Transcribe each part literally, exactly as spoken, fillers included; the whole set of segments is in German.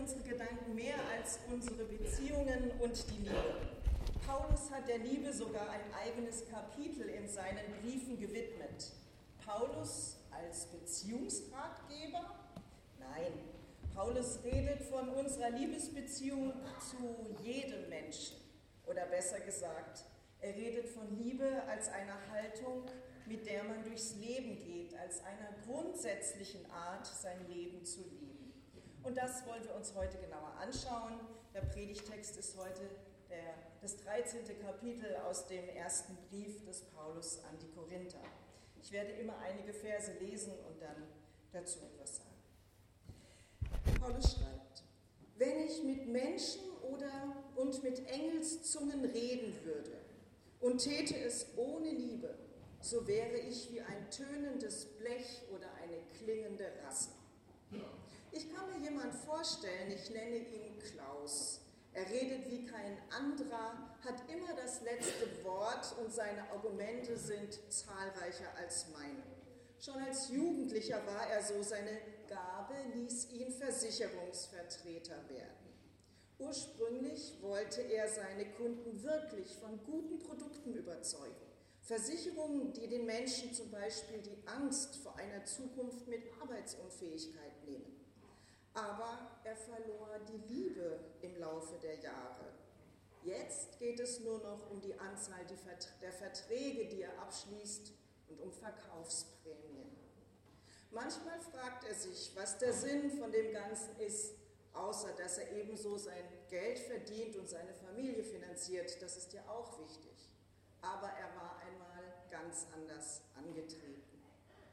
unsere Gedanken mehr als unsere Beziehungen und die Liebe. Paulus hat der Liebe sogar ein eigenes Kapitel in seinen Briefen gewidmet. Paulus als Beziehungsratgeber? Nein, Paulus redet von unserer Liebesbeziehung zu jedem Menschen. Oder besser gesagt, er redet von Liebe als einer Haltung, mit der man durchs Leben geht, als einer grundsätzlichen Art, sein Leben zu leben. Und das wollen wir uns heute genauer anschauen. Der Predigtext ist heute der, das dreizehnte Kapitel aus dem ersten Brief des Paulus an die Korinther. Ich werde immer einige Verse lesen und dann dazu etwas sagen. Paulus schreibt: Wenn ich mit Menschen oder und mit Engelszungen reden würde und täte es ohne Liebe, so wäre ich wie ein tönendes Blech oder eine klingende Rasse. Ich kann mir jemand vorstellen, ich nenne ihn Klaus. Er redet wie kein anderer, hat immer das letzte Wort und seine Argumente sind zahlreicher als meine. Schon als Jugendlicher war er so, seine Gabe ließ ihn Versicherungsvertreter werden. Ursprünglich wollte er seine Kunden wirklich von guten Produkten überzeugen. Versicherungen, die den Menschen zum Beispiel die Angst vor einer Zukunft mit Arbeitsunfähigkeit nehmen. Aber er verlor die Liebe im Laufe der Jahre. Jetzt geht es nur noch um die Anzahl der Verträge, die er abschließt, und um Verkaufsprämien. Manchmal fragt er sich, was der Sinn von dem Ganzen ist, außer dass er ebenso sein Geld verdient und seine Familie finanziert. Das ist ja auch wichtig. Aber er war einmal ganz anders angetreten.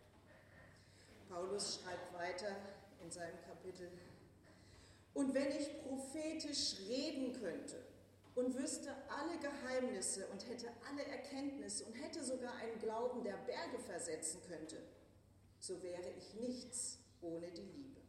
Paulus schreibt weiter in seinem Kapitel: Und wenn ich prophetisch reden könnte und wüsste alle Geheimnisse und hätte alle Erkenntnisse und hätte sogar einen Glauben, der Berge versetzen könnte, so wäre ich nichts ohne die Liebe.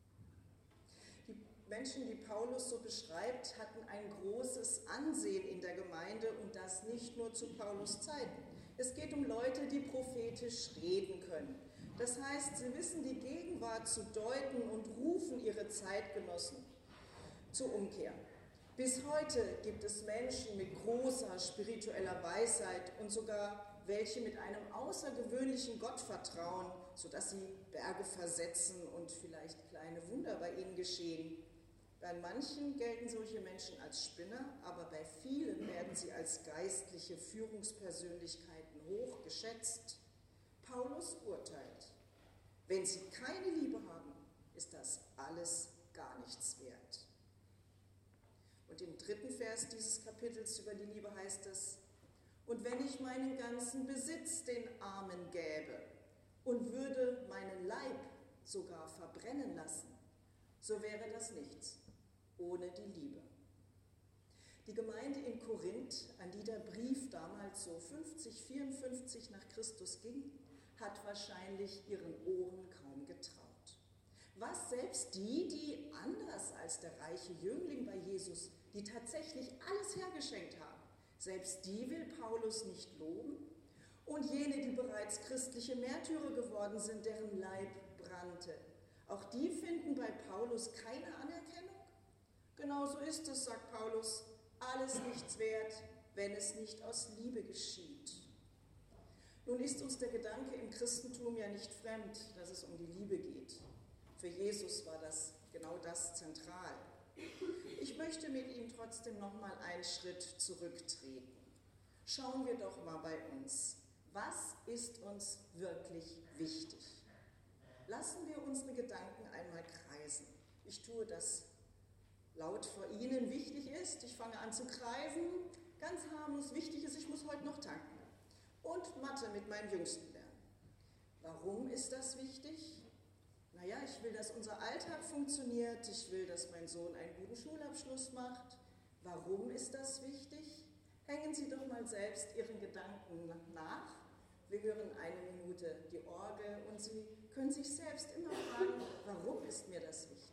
Die Menschen, die Paulus so beschreibt, hatten ein großes Ansehen in der Gemeinde und das nicht nur zu Paulus Zeiten. Es geht um Leute, die prophetisch reden können. Das heißt, sie wissen die Gegenwart zu deuten und rufen ihre Zeitgenossen zur Umkehr. Bis heute gibt es Menschen mit großer spiritueller Weisheit und sogar welche mit einem außergewöhnlichen Gottvertrauen, sodass sie Berge versetzen und vielleicht kleine Wunder bei ihnen geschehen. Bei manchen gelten solche Menschen als Spinner, aber bei vielen werden sie als geistliche Führungspersönlichkeiten hoch geschätzt. Paulus urteilt: Wenn sie keine Liebe haben, ist das alles gar nichts wert. Und im dritten Vers dieses Kapitels über die Liebe heißt es: Und wenn ich meinen ganzen Besitz den Armen gäbe und würde meinen Leib sogar verbrennen lassen, so wäre das nichts ohne die Liebe. Die Gemeinde in Korinth, an die der Brief damals so fünfzig, vierundfünfzig nach Christus ging, hat wahrscheinlich ihren Ohren kaum getraut. Was selbst die, die anders als der reiche Jüngling bei Jesus, die tatsächlich alles hergeschenkt haben, selbst die will Paulus nicht loben. Und jene, die bereits christliche Märtyrer geworden sind, deren Leib brannte, auch die finden bei Paulus keine Anerkennung. Genauso ist es, sagt Paulus, alles nichts wert, wenn es nicht aus Liebe geschieht. Nun ist uns der Gedanke im Christentum ja nicht fremd, dass es um die Liebe geht. Für Jesus war das genau das zentral. Ich möchte mit ihm trotzdem noch mal einen Schritt zurücktreten. Schauen wir doch mal bei uns. Was ist uns wirklich wichtig? Lassen wir unsere Gedanken einmal kreisen. Ich tue das laut vor Ihnen. Wichtig ist, ich fange an zu kreisen. Ganz harmlos, wichtig ist, ich muss heute noch tanken. Und Mathe mit meinem Jüngsten lernen. Warum ist das wichtig? Naja, ich will, dass unser Alltag funktioniert. Ich will, dass mein Sohn einen guten Schulabschluss macht. Warum ist das wichtig? Hängen Sie doch mal selbst Ihren Gedanken nach. Wir hören eine Minute die Orgel und Sie können sich selbst immer fragen, warum ist mir das wichtig?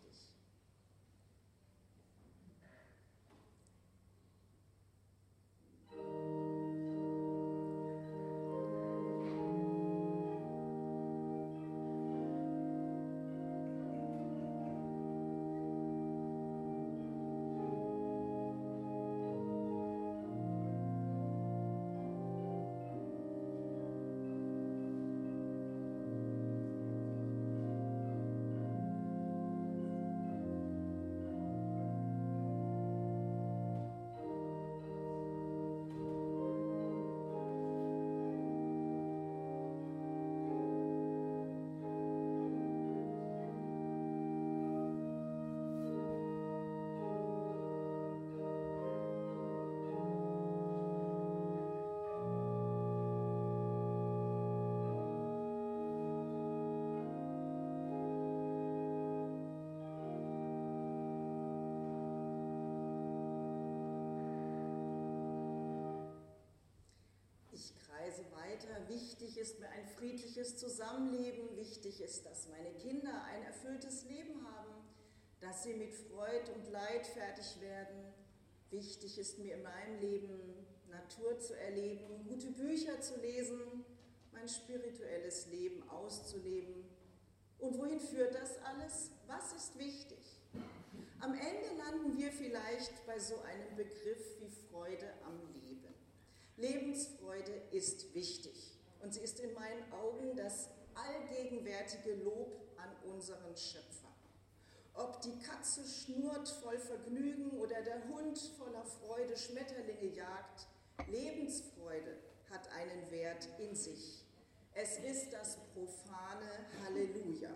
Wichtig ist mir ein friedliches Zusammenleben. Wichtig ist, dass meine Kinder ein erfülltes Leben haben, dass sie mit Freud und Leid fertig werden. Wichtig ist mir in meinem Leben, Natur zu erleben, gute Bücher zu lesen, mein spirituelles Leben auszuleben. Und wohin führt das alles? Was ist wichtig? Am Ende landen wir vielleicht bei so einem Begriff wie Freude am Leben. Lebensfreude ist wichtig und sie ist in meinen Augen das allgegenwärtige Lob an unseren Schöpfer. Ob die Katze schnurrt voll Vergnügen oder der Hund voller Freude Schmetterlinge jagt, Lebensfreude hat einen Wert in sich. Es ist das profane Halleluja.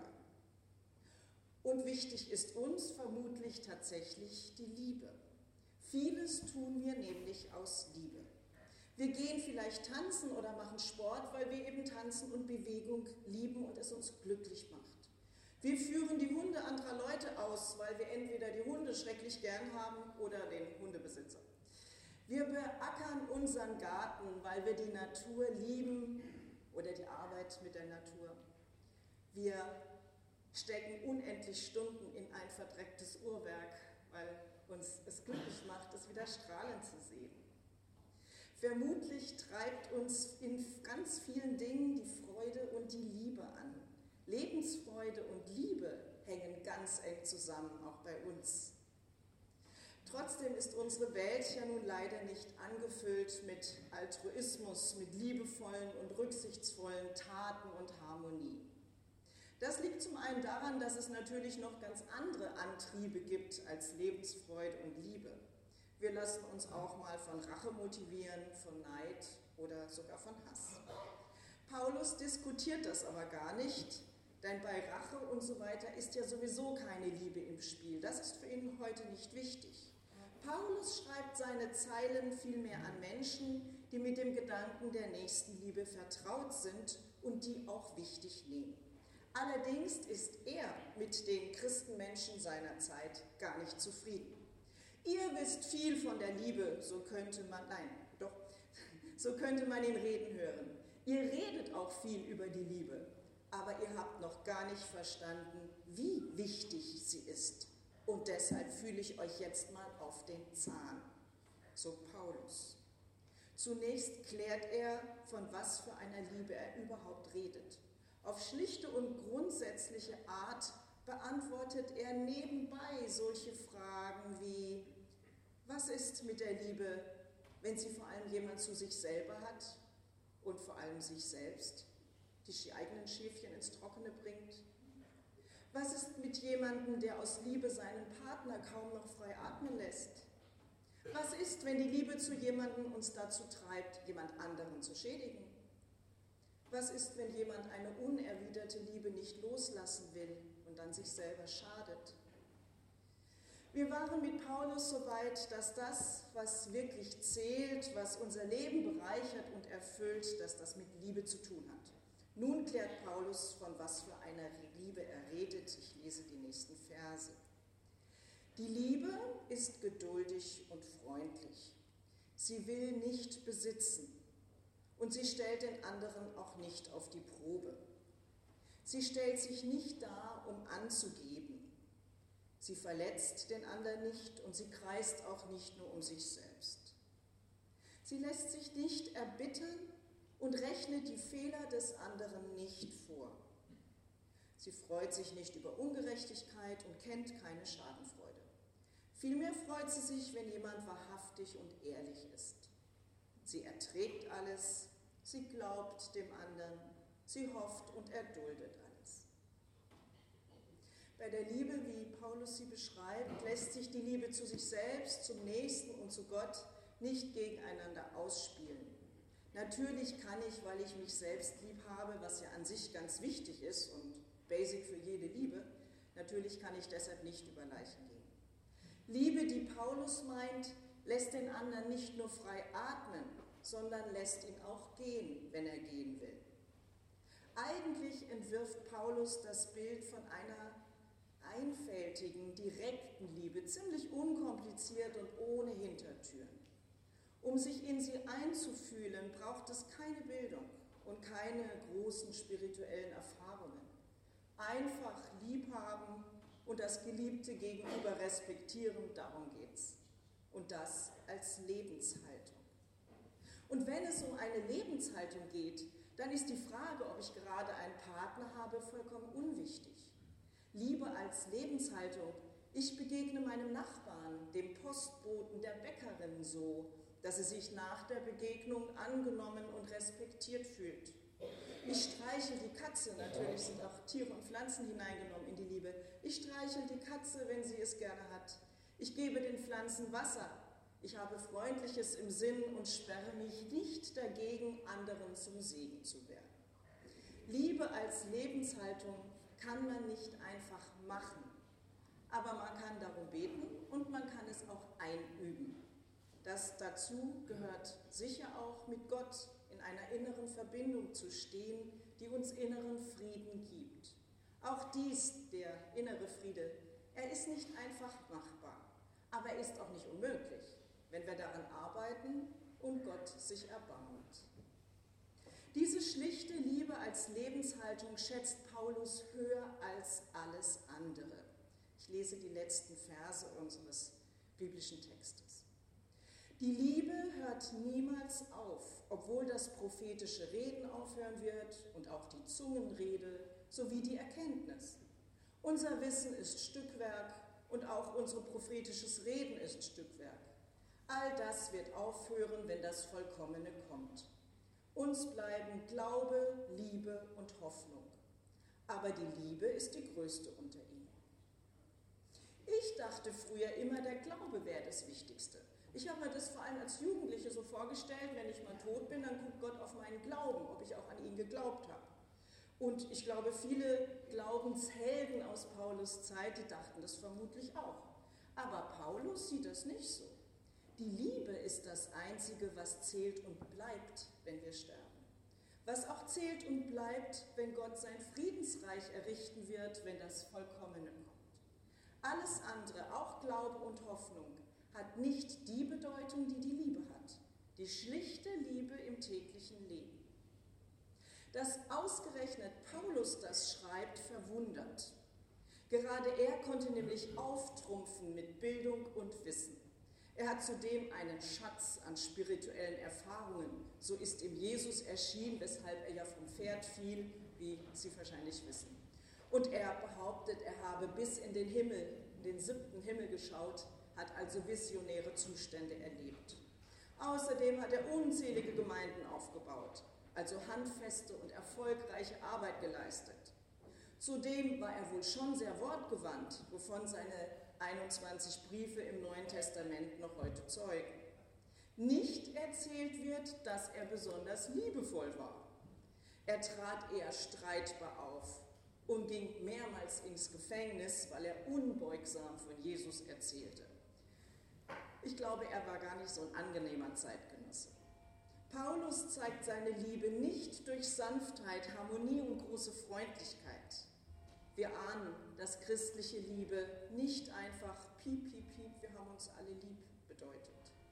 Und wichtig ist uns vermutlich tatsächlich die Liebe. Vieles tun wir nämlich aus Liebe. Wir gehen vielleicht tanzen oder machen Sport, weil wir eben Tanzen und Bewegung lieben und es uns glücklich macht. Wir führen die Hunde anderer Leute aus, weil wir entweder die Hunde schrecklich gern haben oder den Hundebesitzer. Wir beackern unseren Garten, weil wir die Natur lieben oder die Arbeit mit der Natur. Wir stecken unendlich Stunden in ein verdrecktes Uhrwerk, weil uns es glücklich macht, es wieder strahlen zu sehen. Vermutlich treibt uns in ganz vielen Dingen die Freude und die Liebe an. Lebensfreude und Liebe hängen ganz eng zusammen, auch bei uns. Trotzdem ist unsere Welt ja nun leider nicht angefüllt mit Altruismus, mit liebevollen und rücksichtsvollen Taten und Harmonie. Das liegt zum einen daran, dass es natürlich noch ganz andere Antriebe gibt als Lebensfreude und Liebe. Wir lassen uns auch mal von Rache motivieren, von Neid oder sogar von Hass. Paulus diskutiert das aber gar nicht, denn bei Rache und so weiter ist ja sowieso keine Liebe im Spiel. Das ist für ihn heute nicht wichtig. Paulus schreibt seine Zeilen vielmehr an Menschen, die mit dem Gedanken der Nächstenliebe vertraut sind und die auch wichtig nehmen. Allerdings ist er mit den Christenmenschen seiner Zeit gar nicht zufrieden. Ihr wisst viel von der Liebe, so könnte man, nein, doch, so könnte man ihn reden hören. Ihr redet auch viel über die Liebe, aber ihr habt noch gar nicht verstanden, wie wichtig sie ist. Und deshalb fühle ich euch jetzt mal auf den Zahn, so Paulus. Zunächst klärt er, von was für einer Liebe er überhaupt redet. Auf schlichte und grundsätzliche Art beantwortet er nebenbei solche Fragen wie: Was ist mit der Liebe, wenn sie vor allem jemand zu sich selber hat und vor allem sich selbst, die eigenen Schäfchen ins Trockene bringt? Was ist mit jemandem, der aus Liebe seinen Partner kaum noch frei atmen lässt? Was ist, wenn die Liebe zu jemandem uns dazu treibt, jemand anderen zu schädigen? Was ist, wenn jemand eine unerwiderte Liebe nicht loslassen will und dann sich selber schadet? Wir waren mit Paulus so weit, dass das, was wirklich zählt, was unser Leben bereichert und erfüllt, dass das mit Liebe zu tun hat. Nun klärt Paulus, von was für einer Liebe er redet. Ich lese die nächsten Verse. Die Liebe ist geduldig und freundlich. Sie will nicht besitzen und sie stellt den anderen auch nicht auf die Probe. Sie stellt sich nicht dar, um anzugeben. Sie verletzt den anderen nicht und sie kreist auch nicht nur um sich selbst. Sie lässt sich nicht erbittern und rechnet die Fehler des anderen nicht vor. Sie freut sich nicht über Ungerechtigkeit und kennt keine Schadenfreude. Vielmehr freut sie sich, wenn jemand wahrhaftig und ehrlich ist. Sie erträgt alles, sie glaubt dem anderen, sie hofft und erduldet alles. Bei der Liebe, wie Paulus sie beschreibt, lässt sich die Liebe zu sich selbst, zum Nächsten und zu Gott nicht gegeneinander ausspielen. Natürlich kann ich, weil ich mich selbst lieb habe, was ja an sich ganz wichtig ist und basic für jede Liebe, natürlich kann ich deshalb nicht über Leichen gehen. Liebe, die Paulus meint, lässt den anderen nicht nur frei atmen, sondern lässt ihn auch gehen, wenn er gehen will. Eigentlich entwirft Paulus das Bild von einer einfältigen, direkten Liebe, ziemlich unkompliziert und ohne Hintertüren. Um sich in sie einzufühlen, braucht es keine Bildung und keine großen spirituellen Erfahrungen. Einfach lieb haben und das Geliebte gegenüber respektieren, darum geht's. Und das als Lebenshaltung. Und wenn es um eine Lebenshaltung geht, dann ist die Frage, ob ich gerade einen Partner habe, vollkommen unwichtig. Liebe als Lebenshaltung: Ich begegne meinem Nachbarn, dem Postboten, der Bäckerin so, dass sie sich nach der Begegnung angenommen und respektiert fühlt. Ich streichel die Katze, natürlich sind auch Tiere und Pflanzen hineingenommen in die Liebe. Ich streichel die Katze, wenn sie es gerne hat. Ich gebe den Pflanzen Wasser. Ich habe Freundliches im Sinn und sperre mich nicht dagegen, anderen zum Segen zu werden. Liebe als Lebenshaltung kann man nicht einfach machen, aber man kann darum beten und man kann es auch einüben. Das dazu gehört sicher auch, mit Gott in einer inneren Verbindung zu stehen, die uns inneren Frieden gibt. Auch dies, der innere Friede, er ist nicht einfach machbar, aber er ist auch nicht unmöglich, wenn wir daran arbeiten und Gott sich erbarmt. Diese schlichte Liebe als Lebenshaltung schätzt Paulus höher als alles andere. Ich lese die letzten Verse unseres biblischen Textes. Die Liebe hört niemals auf, obwohl das prophetische Reden aufhören wird und auch die Zungenrede sowie die Erkenntnis. Unser Wissen ist Stückwerk und auch unser prophetisches Reden ist Stückwerk. All das wird aufhören, wenn das Vollkommene kommt. Uns bleiben Glaube, Liebe und Hoffnung. Aber die Liebe ist die größte unter ihnen. Ich dachte früher immer, der Glaube wäre das Wichtigste. Ich habe mir das vor allem als Jugendliche so vorgestellt, wenn ich mal tot bin, dann guckt Gott auf meinen Glauben, ob ich auch an ihn geglaubt habe. Und ich glaube, viele Glaubenshelden aus Paulus' Zeit, die dachten das vermutlich auch. Aber Paulus sieht das nicht so. Die Liebe ist das Einzige, was zählt und bleibt, wenn wir sterben. Was auch zählt und bleibt, wenn Gott sein Friedensreich errichten wird, wenn das Vollkommene kommt. Alles andere, auch Glaube und Hoffnung, hat nicht die Bedeutung, die die Liebe hat. Die schlichte Liebe im täglichen Leben. Dass ausgerechnet Paulus das schreibt, verwundert. Gerade er konnte nämlich auftrumpfen mit Bildung und Wissen. Er hat zudem einen Schatz an spirituellen Erfahrungen. So ist ihm Jesus erschienen, weshalb er ja vom Pferd fiel, wie Sie wahrscheinlich wissen. Und er behauptet, er habe bis in den Himmel, in den siebten Himmel geschaut, hat also visionäre Zustände erlebt. Außerdem hat er unzählige Gemeinden aufgebaut, also handfeste und erfolgreiche Arbeit geleistet. Zudem war er wohl schon sehr wortgewandt, wovon seine einundzwanzig Briefe im Neuen Testament noch heute zeugen. Nicht erzählt wird, dass er besonders liebevoll war. Er trat eher streitbar auf und ging mehrmals ins Gefängnis, weil er unbeugsam von Jesus erzählte. Ich glaube, er war gar nicht so ein angenehmer Zeitgenosse. Paulus zeigt seine Liebe nicht durch Sanftheit, Harmonie und große Freundlichkeit. Wir ahnen, dass christliche Liebe nicht einfach piep, piep, piep, wir haben uns alle lieb bedeutet.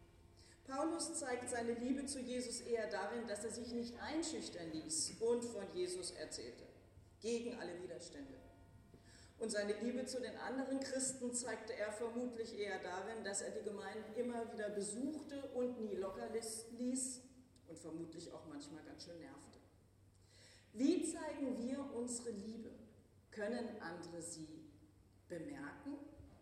Paulus zeigt seine Liebe zu Jesus eher darin, dass er sich nicht einschüchtern ließ und von Jesus erzählte, gegen alle Widerstände. Und seine Liebe zu den anderen Christen zeigte er vermutlich eher darin, dass er die Gemeinden immer wieder besuchte und nie locker ließ und vermutlich auch manchmal ganz schön nervte. Wie zeigen wir unsere Liebe? Können andere sie bemerken?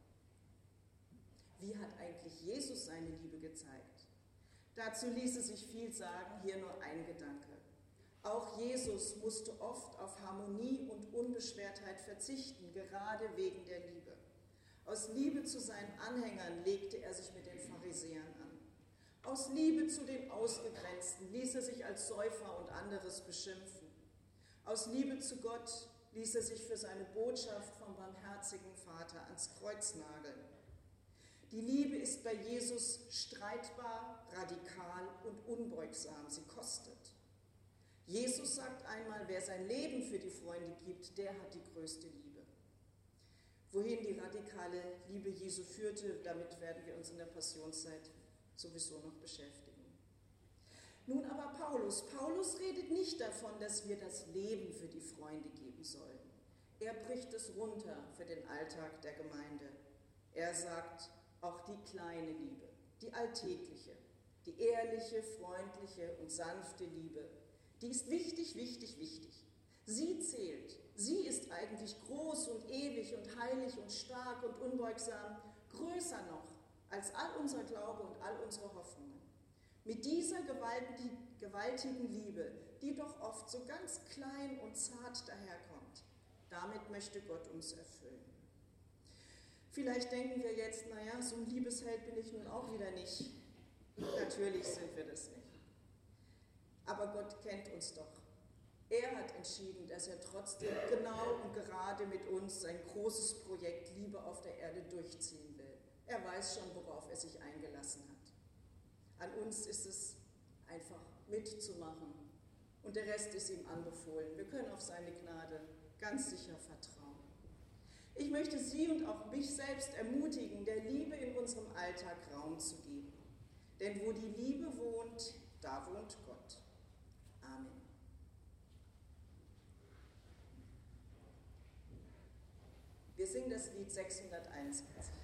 Wie hat eigentlich Jesus seine Liebe gezeigt? Dazu ließe sich viel sagen, hier nur ein Gedanke. Auch Jesus musste oft auf Harmonie und Unbeschwertheit verzichten, gerade wegen der Liebe. Aus Liebe zu seinen Anhängern legte er sich mit den Pharisäern an. Aus Liebe zu den Ausgegrenzten ließ er sich als Säufer und anderes beschimpfen. Aus Liebe zu Gott ließ er sich für seine Botschaft vom barmherzigen Vater ans Kreuz nageln. Die Liebe ist bei Jesus streitbar, radikal und unbeugsam. Sie kostet. Jesus sagt einmal, wer sein Leben für die Freunde gibt, der hat die größte Liebe. Wohin die radikale Liebe Jesu führte, damit werden wir uns in der Passionszeit sowieso noch beschäftigen. Nun aber Paulus. Paulus redet nicht davon, dass wir das Leben für die Freunde geben sollen. Er bricht es runter für den Alltag der Gemeinde. Er sagt, auch die kleine Liebe, die alltägliche, die ehrliche, freundliche und sanfte Liebe, die ist wichtig, wichtig, wichtig. Sie zählt. Sie ist eigentlich groß und ewig und heilig und stark und unbeugsam, größer noch als all unser Glaube und all unsere Hoffnungen. Mit dieser gewaltigen Liebe, die doch oft so ganz klein und zart daherkommt, damit möchte Gott uns erfüllen. Vielleicht denken wir jetzt, naja, so ein Liebesheld bin ich nun auch wieder nicht. Natürlich sind wir das nicht. Aber Gott kennt uns doch. Er hat entschieden, dass er trotzdem genau und gerade mit uns sein großes Projekt Liebe auf der Erde durchziehen will. Er weiß schon, worauf er sich eingelassen hat. An uns ist es einfach mitzumachen und der Rest ist ihm anbefohlen. Wir können auf seine Gnade ganz sicher vertrauen. Ich möchte Sie und auch mich selbst ermutigen, der Liebe in unserem Alltag Raum zu geben. Denn wo die Liebe wohnt, da wohnt Gott. Amen. Wir singen das Lied sechshunderteinundsiebzig.